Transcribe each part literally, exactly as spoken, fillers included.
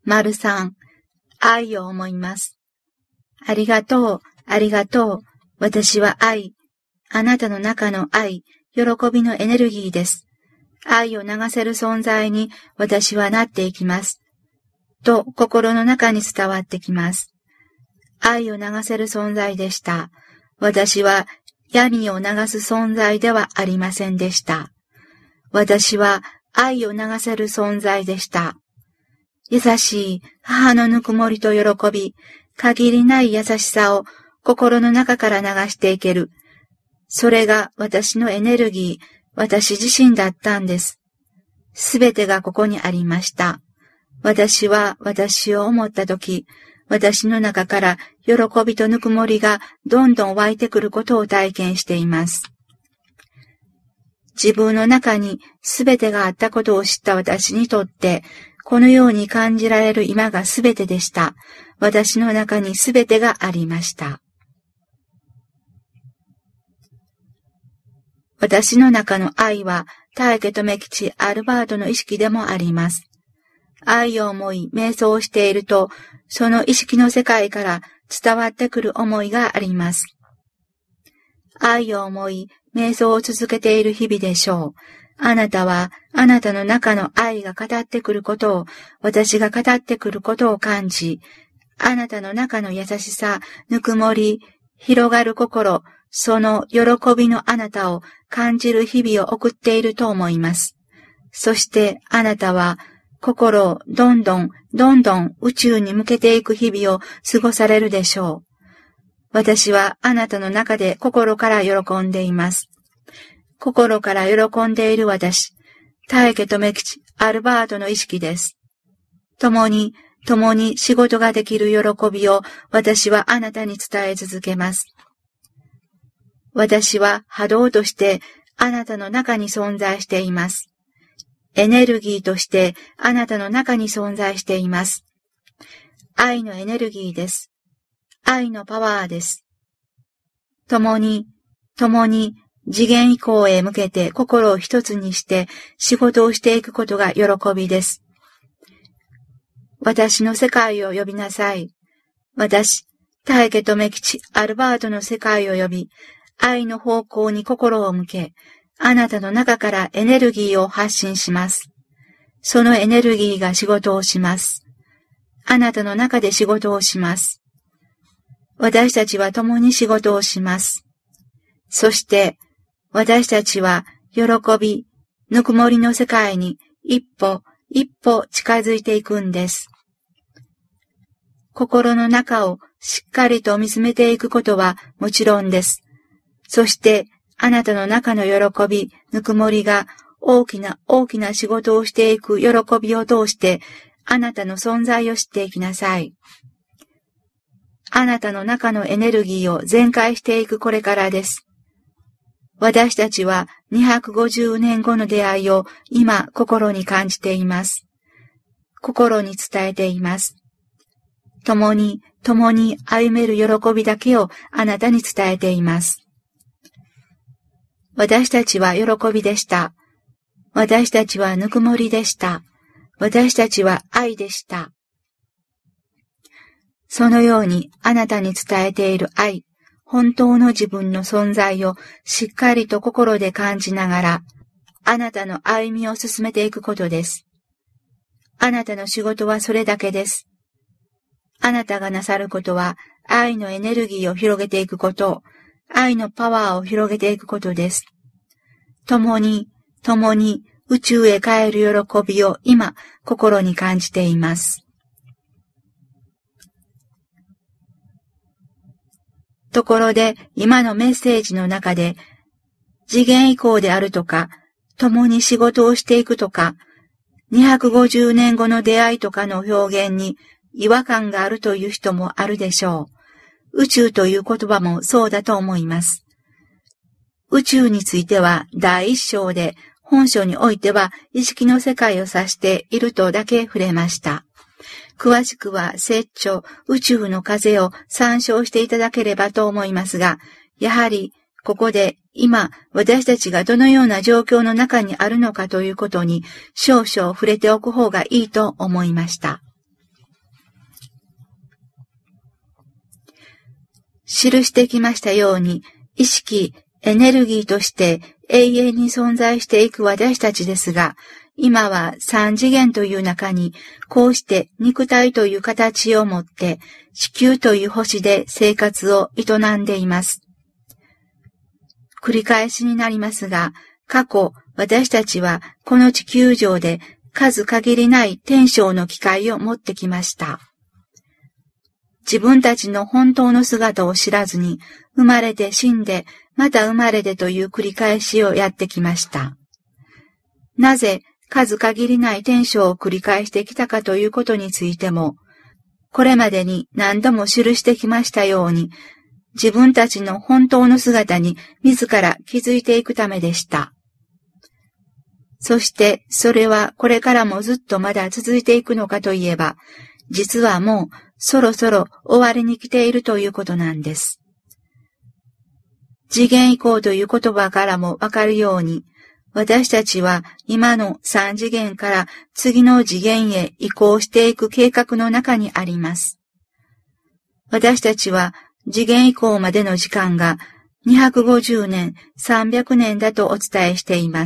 丸三、愛を思います。ありがとう、ありがとう。私は愛。あなたの中の愛、喜びのエネルギーです。愛を流せる存在に私はなっていきます。と心の中に伝わってきます。愛を流せる存在でした。私は闇を流す存在ではありませんでした。私は愛を流せる存在でした。優しい母のぬくもりと喜び、限りない優しさを心の中から流していける。それが私のエネルギー、私自身だったんです。すべてがここにありました。私は私を思ったとき、私の中から喜びとぬくもりがどんどん湧いてくることを体験しています。自分の中にすべてがあったことを知った私にとって、このように感じられる今がすべてでした。私の中にすべてがありました。私の中の愛は、大家留吉アルバートの意識でもあります。愛を思い、瞑想をしていると、その意識の世界から伝わってくる思いがあります。愛を思い、瞑想を続けている日々でしょう。あなたは、あなたの中の愛が語ってくることを、私が語ってくることを感じ、あなたの中の優しさ、ぬくもり、広がる心、その喜びのあなたを感じる日々を送っていると思います。そしてあなたは心をどんどんどんどん宇宙に向けていく日々を過ごされるでしょう。私はあなたの中で心から喜んでいます。心から喜んでいる私、大家留吉アルバートの意識です。共に、共に仕事ができる喜びを私はあなたに伝え続けます。私は波動としてあなたの中に存在しています。エネルギーとしてあなたの中に存在しています。愛のエネルギーです。愛のパワーです。共に、共に次元以降へ向けて心を一つにして仕事をしていくことが喜びです。私の世界を呼びなさい。私、大家留吉アルバートの世界を呼び、愛の方向に心を向け、あなたの中からエネルギーを発信します。そのエネルギーが仕事をします。あなたの中で仕事をします。私たちは共に仕事をします。そして、私たちは喜び、ぬくもりの世界に一歩一歩近づいていくんです。心の中をしっかりと見つめていくことはもちろんです。そして、あなたの中の喜び、ぬくもりが大きな大きな仕事をしていく喜びを通して、あなたの存在を知っていきなさい。あなたの中のエネルギーを全開していくこれからです。私たちはにひゃくごじゅうねんごの出会いを今心に感じています。心に伝えています。共に、共に歩める喜びだけをあなたに伝えています。私たちは喜びでした。私たちはぬくもりでした。私たちは愛でした。そのようにあなたに伝えている愛、本当の自分の存在をしっかりと心で感じながら、あなたの歩みを進めていくことです。あなたの仕事はそれだけです。あなたがなさることは愛のエネルギーを広げていくこと、愛のパワーを広げていくことです。共に、共に宇宙へ帰る喜びを今、心に感じています。ところで、今のメッセージの中で、次元移行であるとか、共に仕事をしていくとか、にひゃくごじゅうねんごの出会いとかの表現に違和感があるという人もあるでしょう。宇宙という言葉もそうだと思います。宇宙については第一章で本書においては意識の世界を指しているとだけ触れました。詳しくは説著宇宙の風を参照していただければと思いますが、やはりここで今私たちがどのような状況の中にあるのかということに少々触れておく方がいいと思いました。 記してきましたように、意識、エネルギーとして永遠に存在していく私たちですが、今は三次元という中に、こうして肉体という形を持って、地球という星で生活を営んでいます。繰り返しになりますが、過去、私たちはこの地球上で数限りない天正の機会を持ってきました。自分たちの本当の姿を知らずに、生まれて死んで、また生まれてという繰り返しをやってきました。なぜ数限りない天正を繰り返してきたかということについても、これまでに何度も記してきましたように、自分たちの本当の姿に自ら気づいていくためでした。そしてそれはこれからもずっとまだ続いていくのかといえば、実はもうそろそろ終わりに来ているということなんです。次元移行という言葉からもわかるように、私たちは今の三次元から次の次元へ移行していく計画の中にあります。私たちは次元移行までの時間がにひゃくごじゅうねん、さんびゃくねんだとお伝えしています。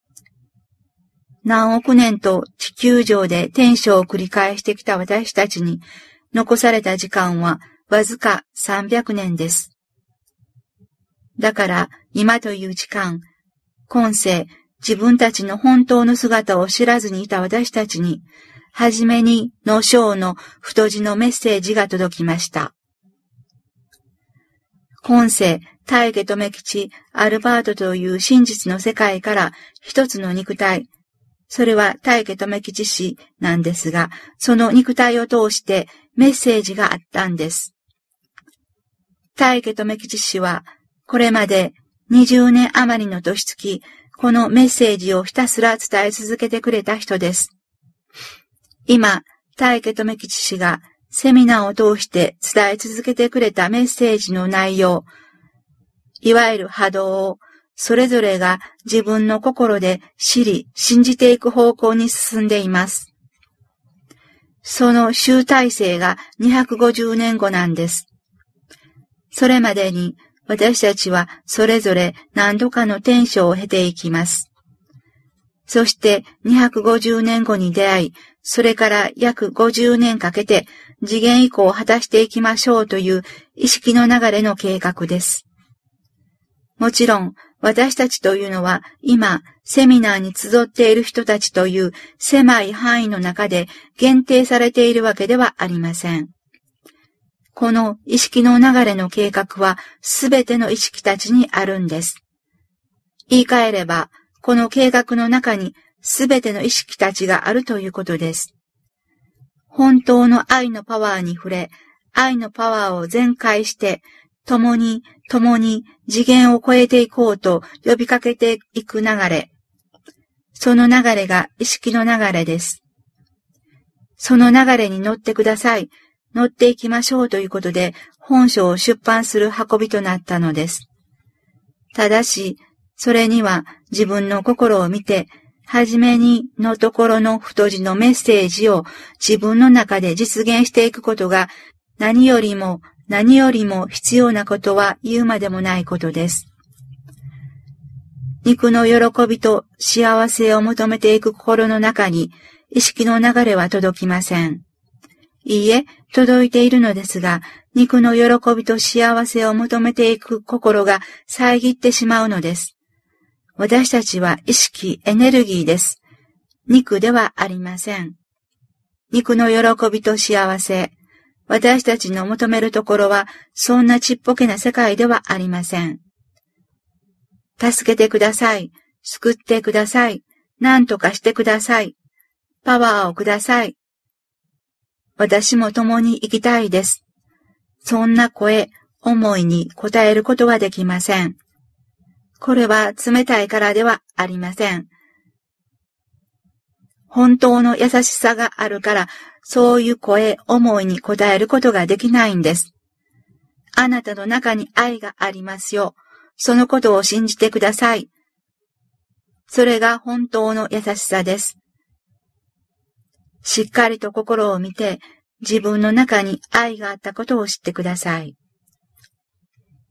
何億年と地球上で天正を繰り返してきた私たちに残された時間はわずかさんびゃくねんです。だから今という時間、今世自分たちの本当の姿を知らずにいた私たちに、はじめにの章の太字のメッセージが届きました。今世、大家留吉、アルバートという真実の世界から一つの肉体、それは大家留吉氏なんですが、その肉体を通してメッセージがあったんです。大家留吉氏は、これまでにじゅうねん余りの年月、このメッセージをひたすら伝え続けてくれた人です。今、大家留吉氏がセミナーを通して伝え続けてくれたメッセージの内容、いわゆる波動を、それぞれが自分の心で知り、信じていく方向に進んでいます。その集大成がにひゃくごじゅうねんごなんです。それまでに私たちはそれぞれ何度かの天正を経ていきます。そしてにひゃくごじゅうねんごに出会い、それから約ごじゅうねんかけて次元移行を果たしていきましょうという意識の流れの計画です。もちろん私たちというのは今セミナーに集っている人たちという狭い範囲の中で限定されているわけではありません。この意識の流れの計画はすべての意識たちにあるんです。言い換えれば、この計画の中にすべての意識たちがあるということです。本当の愛のパワーに触れ、愛のパワーを全開して、共に共に次元を超えていこうと呼びかけていく流れ。その流れが意識の流れです。その流れに乗ってください。乗っていきましょうということで本書を出版する運びとなったのです。ただし、それには自分の心を見て、はじめにのところの太字のメッセージを自分の中で実現していくことが何よりも何よりも必要なことは言うまでもないことです。肉の喜びと幸せを求めていく心の中に意識の流れは届きません。いいえ、届いているのですが、肉の喜びと幸せを求めていく心が遮ってしまうのです。私たちは意識、エネルギーです。肉ではありません。肉の喜びと幸せ。私たちの求めるところは、そんなちっぽけな世界ではありません。助けてください。救ってください。何とかしてください。パワーをください。私も共に生きたいです。そんな声、思いに応えることはできません。これは冷たいからではありません。本当の優しさがあるから、そういう声、思いに応えることができないんです。あなたの中に愛がありますよ。そのことを信じてください。それが本当の優しさです。しっかりと心を見て、自分の中に愛があったことを知ってください。